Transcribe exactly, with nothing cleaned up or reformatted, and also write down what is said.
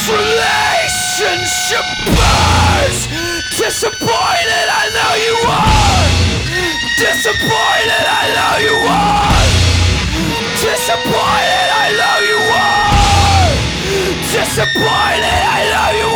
relationship burns. Disappointed, I know you are. Disappointed, I know you are. Disappointed, I know you are. Disappointed, I know you are.